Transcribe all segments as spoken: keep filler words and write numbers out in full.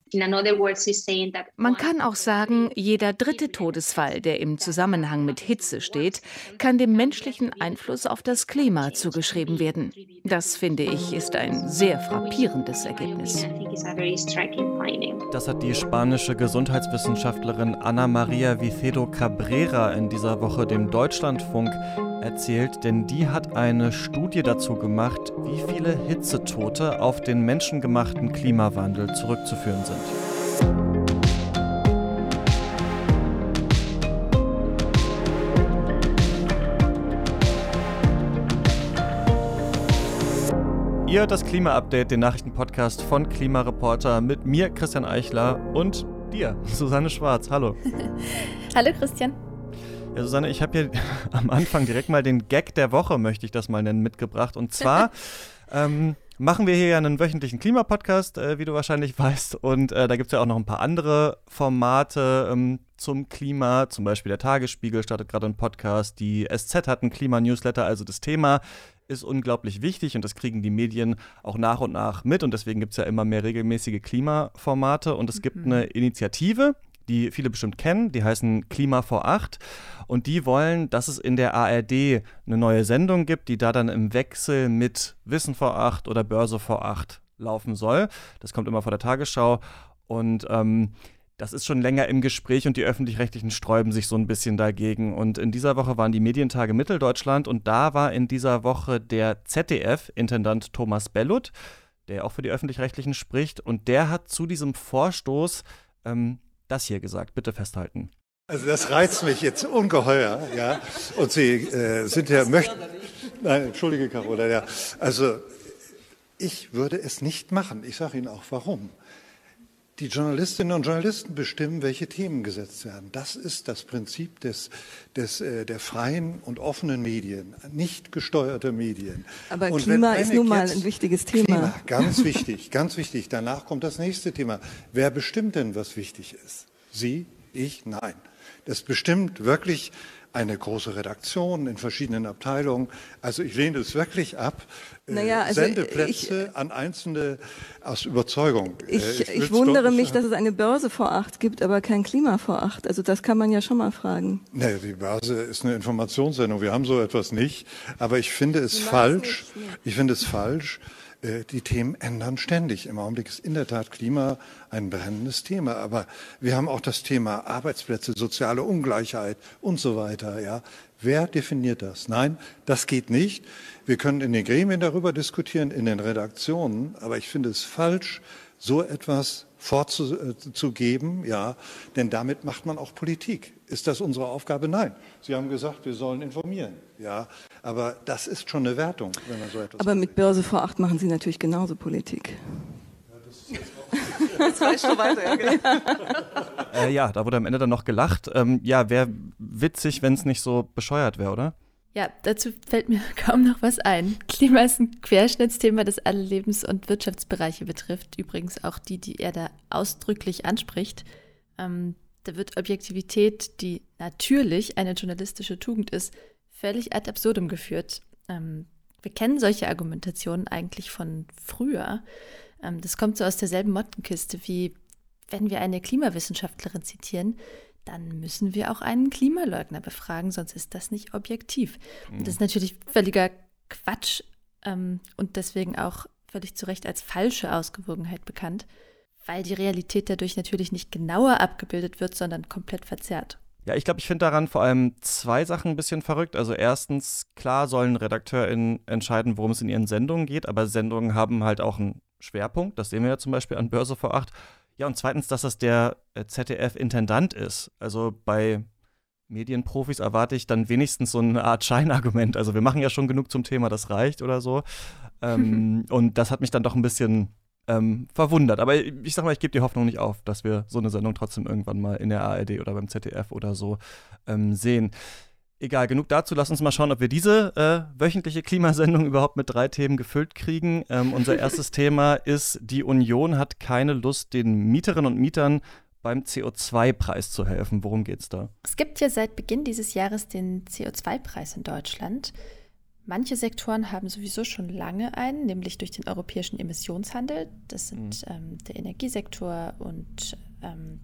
Man kann auch sagen, jeder dritte Todesfall, der im Zusammenhang mit Hitze steht, kann dem menschlichen Einfluss auf das Klima zugeschrieben werden. Das, finde ich, ist ein sehr frappierendes Ergebnis. Das hat die spanische Gesundheitswissenschaftlerin Ana María Vicedo Cabrera in dieser Woche dem Deutschlandfunk erzählt, denn die hat eine Studie dazu gemacht, wie viele Hitzetote auf den menschengemachten Klimawandel zurückzuführen sind. Ihr hört das Klima-Update, den Nachrichtenpodcast von Klimareporter mit mir, Christian Eichler, und dir, Susanne Schwarz. Hallo. Hallo, Christian. Ja, Susanne, ich habe hier am Anfang direkt mal den Gag der Woche, möchte ich das mal nennen, mitgebracht. Und zwar ähm, machen wir hier ja einen wöchentlichen Klimapodcast, äh, wie du wahrscheinlich weißt. Und äh, da gibt es ja auch noch ein paar andere Formate ähm, zum Klima. Zum Beispiel der Tagesspiegel startet gerade einen Podcast. Die S Z hat einen Klima-Newsletter. Also das Thema ist unglaublich wichtig und das kriegen die Medien auch nach und nach mit. Und deswegen gibt es ja immer mehr regelmäßige Klimaformate. Und es gibt mhm. eine Initiative, die viele bestimmt kennen, die heißen Klima vor acht, und die wollen, dass es in der A R D eine neue Sendung gibt, die da dann im Wechsel mit Wissen vor acht oder Börse vor acht laufen soll. Das kommt immer vor der Tagesschau und ähm, das ist schon länger im Gespräch und die Öffentlich-Rechtlichen sträuben sich so ein bisschen dagegen. Und in dieser Woche waren die Medientage Mitteldeutschland und da war in dieser Woche der Z D F-Intendant Thomas Bellut, der auch für die Öffentlich-Rechtlichen spricht, und der hat zu diesem Vorstoß ähm, das hier gesagt. Bitte festhalten. Also das reizt mich jetzt ungeheuer, ja. Und Sie äh, sind ja möchten. Nein, entschuldige, Carola, ja. Also ich würde es nicht machen. Ich sage Ihnen auch warum. Die Journalistinnen und Journalisten bestimmen, welche Themen gesetzt werden. Das ist das Prinzip des, des, äh, der freien und offenen Medien, nicht gesteuerter Medien. Aber und Klima ist nun mal ein wichtiges Thema. Klima, ganz wichtig, ganz wichtig. Danach kommt das nächste Thema. Wer bestimmt denn, was wichtig ist? Sie, ich, nein. Das bestimmt wirklich eine große Redaktion in verschiedenen Abteilungen. Also ich lehne es wirklich ab. Naja, also Sendeplätze ich, an Einzelne aus Überzeugung. Ich, ich, ich wundere mich, dass es eine Börse vor acht gibt, aber kein Klima vor acht. Also das kann man ja schon mal fragen. Nee, die Börse ist eine Informationssendung. Wir haben so etwas nicht. Aber ich finde es falsch. Ich finde es falsch. Die Themen ändern ständig. Im Augenblick ist in der Tat Klima ein brennendes Thema. Aber wir haben auch das Thema Arbeitsplätze, soziale Ungleichheit und so weiter. Ja, wer definiert das? Nein, das geht nicht. Wir können in den Gremien darüber diskutieren, in den Redaktionen. Aber ich finde es falsch, so etwas vorzugeben, ja, denn damit macht man auch Politik. Ist das unsere Aufgabe? Nein. Sie haben gesagt, wir sollen informieren, ja, aber das ist schon eine Wertung, wenn man so etwas. Aber mit Börse vor acht machen Sie natürlich genauso Politik. Ja, das ist jetzt auch jetzt reicht schon weiter, ja, genau. äh, ja, da wurde am Ende dann noch gelacht. Ähm, ja, wäre witzig, wenn es nicht so bescheuert wäre, oder? Ja, dazu fällt mir kaum noch was ein. Klima ist ein Querschnittsthema, das alle Lebens- und Wirtschaftsbereiche betrifft. Übrigens auch die, die er da ausdrücklich anspricht. Ähm, da wird Objektivität, die natürlich eine journalistische Tugend ist, völlig ad absurdum geführt. Ähm, wir kennen solche Argumentationen eigentlich von früher. Ähm, das kommt so aus derselben Mottenkiste wie, wenn wir eine Klimawissenschaftlerin zitieren, dann müssen wir auch einen Klimaleugner befragen, sonst ist das nicht objektiv. Und das ist natürlich völliger Quatsch ähm, und deswegen auch völlig zu Recht als falsche Ausgewogenheit bekannt, weil die Realität dadurch natürlich nicht genauer abgebildet wird, sondern komplett verzerrt. Ja, ich glaube, ich finde daran vor allem zwei Sachen ein bisschen verrückt. Also erstens, klar sollen RedakteurInnen entscheiden, worum es in ihren Sendungen geht, aber Sendungen haben halt auch einen Schwerpunkt. Das sehen wir ja zum Beispiel an Börse vor acht. Ja, und zweitens, dass das der Z D F-Intendant ist. Also bei Medienprofis erwarte ich dann wenigstens so eine Art Scheinargument. Also wir machen ja schon genug zum Thema, das reicht oder so. ähm, und das hat mich dann doch ein bisschen ähm, verwundert. Aber ich sag mal, ich gebe die Hoffnung nicht auf, dass wir so eine Sendung trotzdem irgendwann mal in der A R D oder beim Z D F oder so ähm, sehen. Egal, genug dazu. Lass uns mal schauen, ob wir diese äh, wöchentliche Klimasendung überhaupt mit drei Themen gefüllt kriegen. Ähm, unser erstes Thema ist, die Union hat keine Lust, den Mieterinnen und Mietern beim C O zwei Preis zu helfen. Worum geht's da? Es gibt ja seit Beginn dieses Jahres den C O zwei Preis in Deutschland. Manche Sektoren haben sowieso schon lange einen, nämlich durch den europäischen Emissionshandel. Das sind mhm. ähm, der Energiesektor und ähm,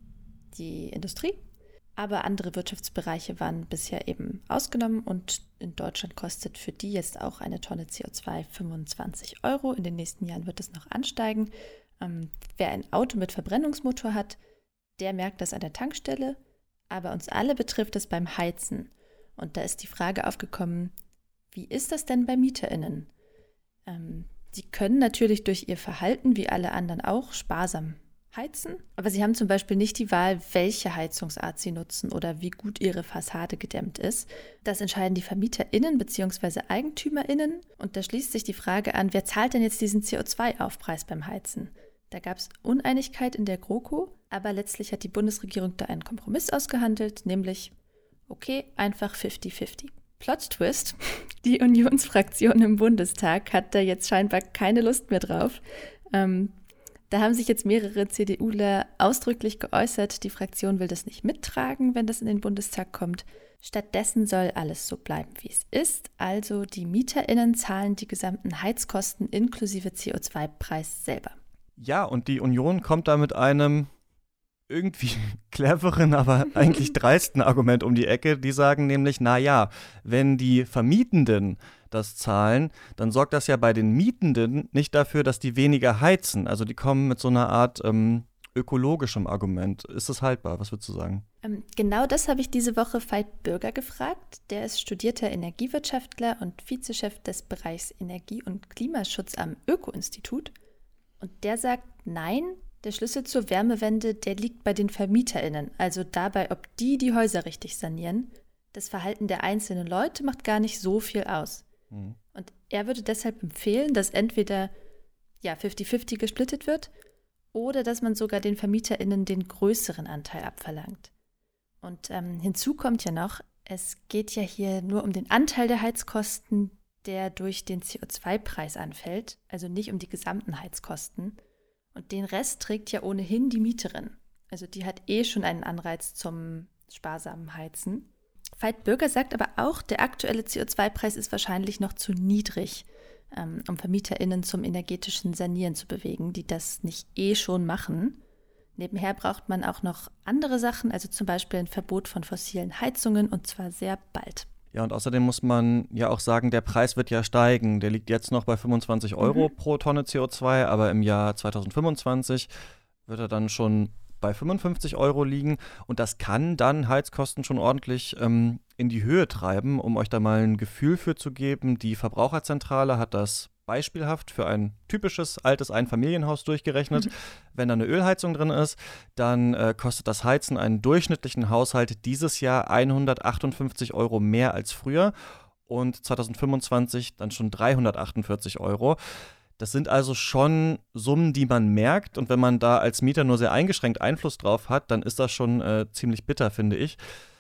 die Industrie. Aber andere Wirtschaftsbereiche waren bisher eben ausgenommen und in Deutschland kostet für die jetzt auch eine Tonne C O zwei fünfundzwanzig Euro. In den nächsten Jahren wird es noch ansteigen. Ähm, wer ein Auto mit Verbrennungsmotor hat, der merkt das an der Tankstelle. Aber uns alle betrifft es beim Heizen. Und da ist die Frage aufgekommen, wie ist das denn bei MieterInnen? Ähm, sie können natürlich durch ihr Verhalten, wie alle anderen auch, sparsam heizen, aber sie haben zum Beispiel nicht die Wahl, welche Heizungsart sie nutzen oder wie gut ihre Fassade gedämmt ist. Das entscheiden die VermieterInnen bzw. EigentümerInnen und da schließt sich die Frage an, wer zahlt denn jetzt diesen C O zwei Aufpreis beim Heizen? Da gab es Uneinigkeit in der GroKo, aber letztlich hat die Bundesregierung da einen Kompromiss ausgehandelt, nämlich, okay, einfach fünfzig fünfzig. Plot-Twist, die Unionsfraktion im Bundestag hat da jetzt scheinbar keine Lust mehr drauf. Ähm, Da haben sich jetzt mehrere CDUler ausdrücklich geäußert, die Fraktion will das nicht mittragen, wenn das in den Bundestag kommt. Stattdessen soll alles so bleiben, wie es ist. Also die MieterInnen zahlen die gesamten Heizkosten inklusive C O zwei Preis selber. Ja, und die Union kommt da mit einem irgendwie cleveren, aber eigentlich dreisten Argument um die Ecke. Die sagen nämlich, naja, wenn die Vermietenden das zahlen, dann sorgt das ja bei den Mietenden nicht dafür, dass die weniger heizen. Also die kommen mit so einer Art ähm, ökologischem Argument. Ist das haltbar? Was würdest du sagen? Ähm, genau das habe ich diese Woche Veit Bürger gefragt. Der ist studierter Energiewirtschaftler und Vizechef des Bereichs Energie- und Klimaschutz am Öko-Institut. Und der sagt, nein, der Schlüssel zur Wärmewende, der liegt bei den VermieterInnen, also dabei, ob die die Häuser richtig sanieren. Das Verhalten der einzelnen Leute macht gar nicht so viel aus. Mhm. Und er würde deshalb empfehlen, dass entweder ja, fünfzig fünfzig gesplittet wird oder dass man sogar den VermieterInnen den größeren Anteil abverlangt. Und ähm, hinzu kommt ja noch, es geht ja hier nur um den Anteil der Heizkosten, der durch den C O zwei Preis anfällt, also nicht um die gesamten Heizkosten. Und den Rest trägt ja ohnehin die Mieterin. Also die hat eh schon einen Anreiz zum sparsamen Heizen. Veit Bürger sagt aber auch, der aktuelle C O zwei Preis ist wahrscheinlich noch zu niedrig, ähm, um VermieterInnen zum energetischen Sanieren zu bewegen, die das nicht eh schon machen. Nebenher braucht man auch noch andere Sachen, also zum Beispiel ein Verbot von fossilen Heizungen und zwar sehr bald. Ja, und außerdem muss man ja auch sagen, der Preis wird ja steigen. Der liegt jetzt noch bei fünfundzwanzig Euro mhm. pro Tonne C O zwei, aber im Jahr zweitausendfünfundzwanzig wird er dann schon bei fünfundfünfzig Euro liegen. Und das kann dann Heizkosten schon ordentlich ähm, in die Höhe treiben. Um euch da mal ein Gefühl für zu geben, die Verbraucherzentrale hat das beispielhaft für ein typisches altes Einfamilienhaus durchgerechnet. Mhm. Wenn da eine Ölheizung drin ist, dann äh, kostet das Heizen einen durchschnittlichen Haushalt dieses Jahr hundertachtundfünfzig Euro mehr als früher und zweitausendfünfundzwanzig dann schon dreihundertachtundvierzig Euro. Das sind also schon Summen, die man merkt, und wenn man da als Mieter nur sehr eingeschränkt Einfluss drauf hat, dann ist das schon äh, ziemlich bitter, finde ich.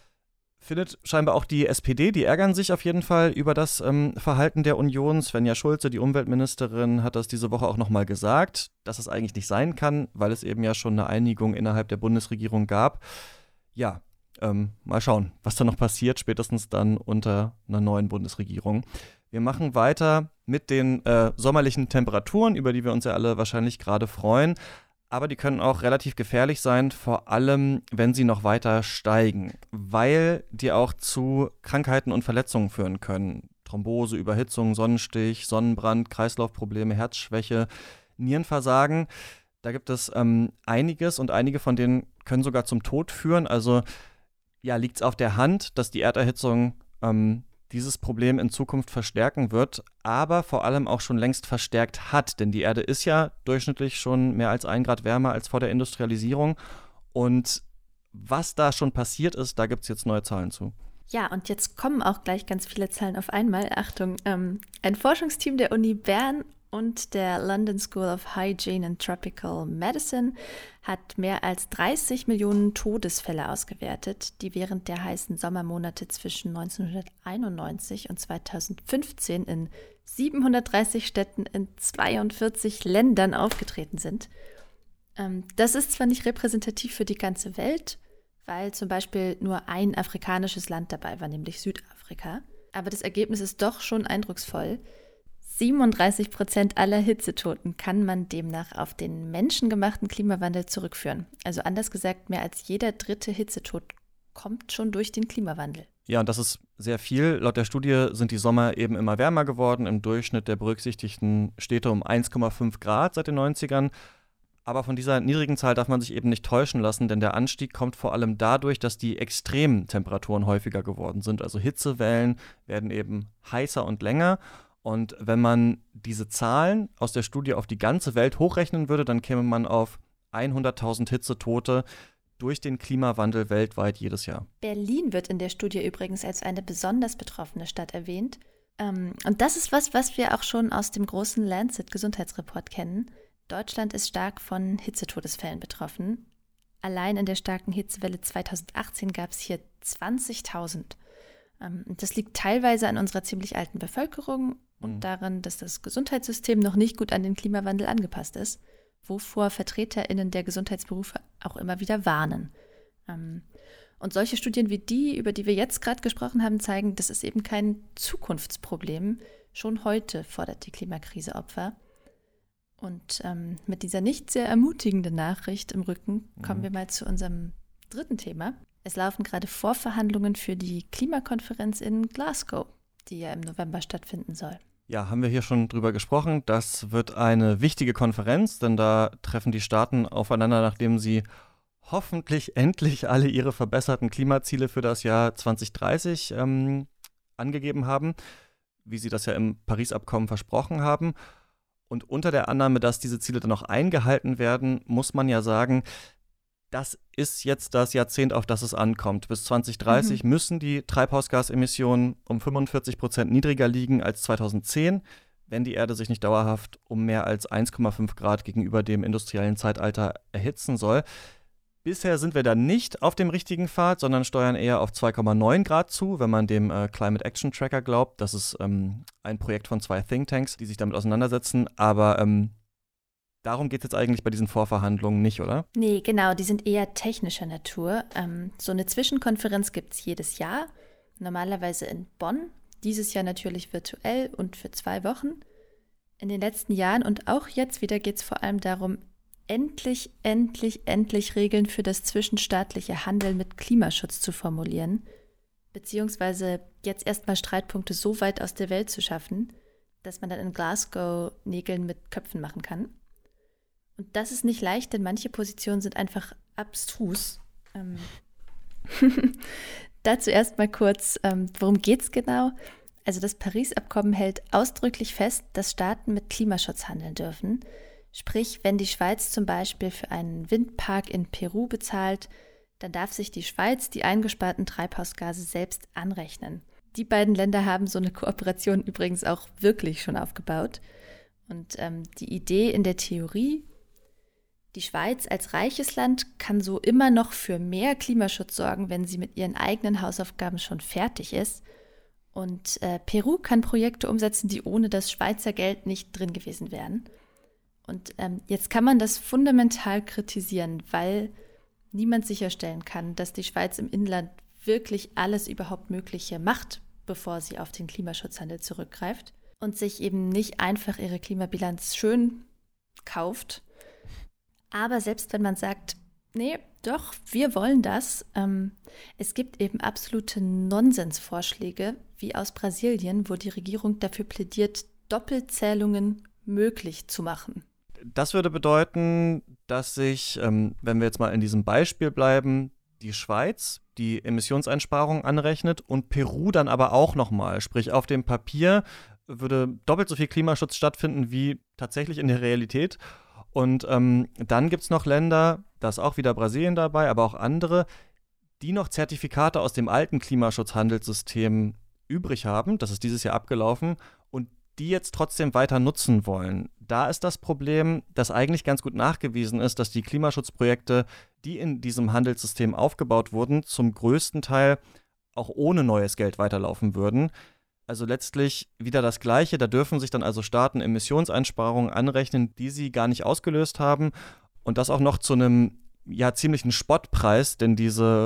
Findet scheinbar auch die S P D, die ärgern sich auf jeden Fall über das ähm, Verhalten der Union. Svenja Schulze, die Umweltministerin, hat das diese Woche auch nochmal gesagt, dass es eigentlich nicht sein kann, weil es eben ja schon eine Einigung innerhalb der Bundesregierung gab. Ja, ähm, mal schauen, was da noch passiert, spätestens dann unter einer neuen Bundesregierung. Wir machen weiter mit den äh, sommerlichen Temperaturen, über die wir uns ja alle wahrscheinlich gerade freuen. Aber die können auch relativ gefährlich sein, vor allem, wenn sie noch weiter steigen, weil die auch zu Krankheiten und Verletzungen führen können. Thrombose, Überhitzung, Sonnenstich, Sonnenbrand, Kreislaufprobleme, Herzschwäche, Nierenversagen. Da gibt es ähm, einiges und einige von denen können sogar zum Tod führen. Also ja, liegt es auf der Hand, dass die Erderhitzung ähm, dieses Problem in Zukunft verstärken wird, aber vor allem auch schon längst verstärkt hat. Denn die Erde ist ja durchschnittlich schon mehr als ein Grad wärmer als vor der Industrialisierung. Und was da schon passiert ist, da gibt es jetzt neue Zahlen zu. Ja, und jetzt kommen auch gleich ganz viele Zahlen auf einmal. Achtung, ähm, ein Forschungsteam der Uni Bern und der London School of Hygiene and Tropical Medicine hat mehr als dreißig Millionen Todesfälle ausgewertet, die während der heißen Sommermonate zwischen neunzehnhunderteinundneunzig und zweitausendfünfzehn in siebenhundertdreißig Städten in zweiundvierzig Ländern aufgetreten sind. Ähm, das ist zwar nicht repräsentativ für die ganze Welt, weil zum Beispiel nur ein afrikanisches Land dabei war, nämlich Südafrika. Aber das Ergebnis ist doch schon eindrucksvoll. siebenunddreißig Prozent aller Hitzetoten kann man demnach auf den menschengemachten Klimawandel zurückführen. Also anders gesagt, mehr als jeder dritte Hitzetod kommt schon durch den Klimawandel. Ja, und das ist sehr viel. Laut der Studie sind die Sommer eben immer wärmer geworden. Im Durchschnitt der berücksichtigten Städte um eins Komma fünf Grad seit den neunzigern. Aber von dieser niedrigen Zahl darf man sich eben nicht täuschen lassen, denn der Anstieg kommt vor allem dadurch, dass die extremen Temperaturen häufiger geworden sind. Also Hitzewellen werden eben heißer und länger. Und wenn man diese Zahlen aus der Studie auf die ganze Welt hochrechnen würde, dann käme man auf hunderttausend Hitzetote durch den Klimawandel weltweit jedes Jahr. Berlin wird in der Studie übrigens als eine besonders betroffene Stadt erwähnt. Und das ist was, was wir auch schon aus dem großen Lancet-Gesundheitsreport kennen. Deutschland ist stark von Hitzetodesfällen betroffen. Allein in der starken Hitzewelle zweitausendachtzehn gab es hier zwanzigtausend. Das liegt teilweise an unserer ziemlich alten Bevölkerung und mhm. daran, dass das Gesundheitssystem noch nicht gut an den Klimawandel angepasst ist, wovor VertreterInnen der Gesundheitsberufe auch immer wieder warnen. Und solche Studien wie die, über die wir jetzt gerade gesprochen haben, zeigen, das ist eben kein Zukunftsproblem. Schon heute fordert die Klimakrise Opfer. Und ähm, mit dieser nicht sehr ermutigenden Nachricht im Rücken kommen mhm. wir mal zu unserem dritten Thema. Es laufen gerade Vorverhandlungen für die Klimakonferenz in Glasgow, die ja im November stattfinden soll. Ja, haben wir hier schon drüber gesprochen. Das wird eine wichtige Konferenz, denn da treffen die Staaten aufeinander, nachdem sie hoffentlich endlich alle ihre verbesserten Klimaziele für das Jahr zwanzig dreißig ähm, angegeben haben, wie sie das ja im Paris-Abkommen versprochen haben. Und unter der Annahme, dass diese Ziele dann auch eingehalten werden, muss man ja sagen, das ist jetzt das Jahrzehnt, auf das es ankommt. Bis zwanzig dreißig mhm. müssen die Treibhausgasemissionen um fünfundvierzig Prozent niedriger liegen als zweitausendzehn, wenn die Erde sich nicht dauerhaft um mehr als eins Komma fünf Grad gegenüber dem industriellen Zeitalter erhitzen soll. Bisher sind wir da nicht auf dem richtigen Pfad, sondern steuern eher auf zwei Komma neun Grad zu, wenn man dem äh, Climate Action Tracker glaubt. Das ist ähm, ein Projekt von zwei Thinktanks, die sich damit auseinandersetzen. Aber ähm, darum geht es jetzt eigentlich bei diesen Vorverhandlungen nicht, oder? Nee, genau, die sind eher technischer Natur. Ähm, so eine Zwischenkonferenz gibt es jedes Jahr, normalerweise in Bonn. Dieses Jahr natürlich virtuell und für zwei Wochen. In den letzten Jahren und auch jetzt wieder geht es vor allem darum, endlich, endlich, endlich Regeln für das zwischenstaatliche Handeln mit Klimaschutz zu formulieren, beziehungsweise jetzt erstmal Streitpunkte so weit aus der Welt zu schaffen, dass man dann in Glasgow Nägeln mit Köpfen machen kann. Und das ist nicht leicht, denn manche Positionen sind einfach abstrus. Ähm Dazu erstmal kurz, ähm, worum geht's genau? Also das Paris-Abkommen hält ausdrücklich fest, dass Staaten mit Klimaschutz handeln dürfen. Sprich, wenn die Schweiz zum Beispiel für einen Windpark in Peru bezahlt, dann darf sich die Schweiz die eingesparten Treibhausgase selbst anrechnen. Die beiden Länder haben so eine Kooperation übrigens auch wirklich schon aufgebaut. Und ähm, die Idee in der Theorie, die Schweiz als reiches Land kann so immer noch für mehr Klimaschutz sorgen, wenn sie mit ihren eigenen Hausaufgaben schon fertig ist. Und äh, Peru kann Projekte umsetzen, die ohne das Schweizer Geld nicht drin gewesen wären. Und ähm, jetzt kann man das fundamental kritisieren, weil niemand sicherstellen kann, dass die Schweiz im Inland wirklich alles überhaupt Mögliche macht, bevor sie auf den Klimaschutzhandel zurückgreift und sich eben nicht einfach ihre Klimabilanz schön kauft. Aber selbst wenn man sagt, nee, doch, wir wollen das, ähm, es gibt eben absolute Nonsensvorschläge, wie aus Brasilien, wo die Regierung dafür plädiert, Doppelzählungen möglich zu machen. Das würde bedeuten, dass sich, ähm, wenn wir jetzt mal in diesem Beispiel bleiben, die Schweiz die Emissionseinsparungen anrechnet und Peru dann aber auch nochmal. Sprich, auf dem Papier würde doppelt so viel Klimaschutz stattfinden wie tatsächlich in der Realität. Und ähm, dann gibt es noch Länder, da ist auch wieder Brasilien dabei, aber auch andere, die noch Zertifikate aus dem alten Klimaschutzhandelssystem übrig haben. Das ist dieses Jahr abgelaufen und die jetzt trotzdem weiter nutzen wollen. Da ist das Problem, dass eigentlich ganz gut nachgewiesen ist, dass die Klimaschutzprojekte, die in diesem Handelssystem aufgebaut wurden, zum größten Teil auch ohne neues Geld weiterlaufen würden. Also letztlich wieder das Gleiche. Da dürfen sich dann also Staaten Emissionseinsparungen anrechnen, die sie gar nicht ausgelöst haben. Und das auch noch zu einem ja ziemlichen Spottpreis, denn diese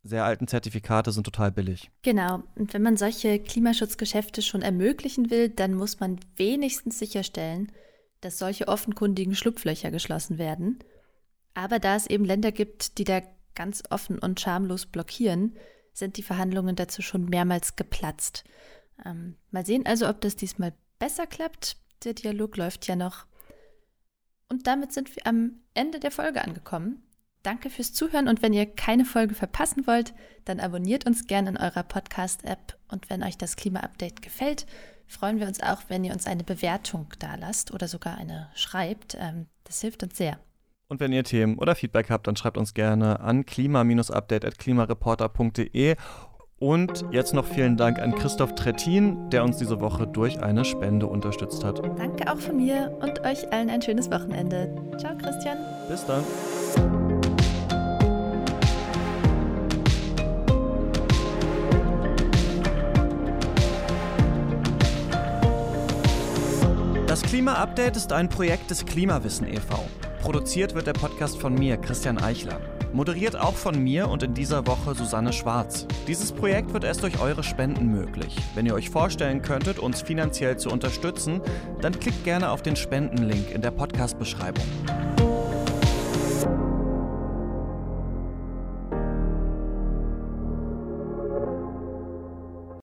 sehr alten Zertifikate sind total billig. Genau. Und wenn man solche Klimaschutzgeschäfte schon ermöglichen will, dann muss man wenigstens sicherstellen, dass solche offenkundigen Schlupflöcher geschlossen werden. Aber da es eben Länder gibt, die da ganz offen und schamlos blockieren, sind die Verhandlungen dazu schon mehrmals geplatzt. Ähm, mal sehen also, ob das diesmal besser klappt. Der Dialog läuft ja noch. Und damit sind wir am Ende der Folge angekommen. Danke fürs Zuhören und wenn ihr keine Folge verpassen wollt, dann abonniert uns gerne in eurer Podcast-App und wenn euch das Klima-Update gefällt, freuen wir uns auch, wenn ihr uns eine Bewertung dalasst oder sogar eine schreibt. Das hilft uns sehr. Und wenn ihr Themen oder Feedback habt, dann schreibt uns gerne an klima-update at klimareporter punkt de. Und jetzt noch vielen Dank an Christoph Trettin, der uns diese Woche durch eine Spende unterstützt hat. Danke auch von mir und euch allen ein schönes Wochenende. Ciao, Christian. Bis dann. Das Klima-Update ist ein Projekt des Klimawissen e V Produziert wird der Podcast von mir, Christian Eichler. Moderiert auch von mir und in dieser Woche Susanne Schwarz. Dieses Projekt wird erst durch eure Spenden möglich. Wenn ihr euch vorstellen könntet, uns finanziell zu unterstützen, dann klickt gerne auf den Spendenlink in der Podcast-Beschreibung.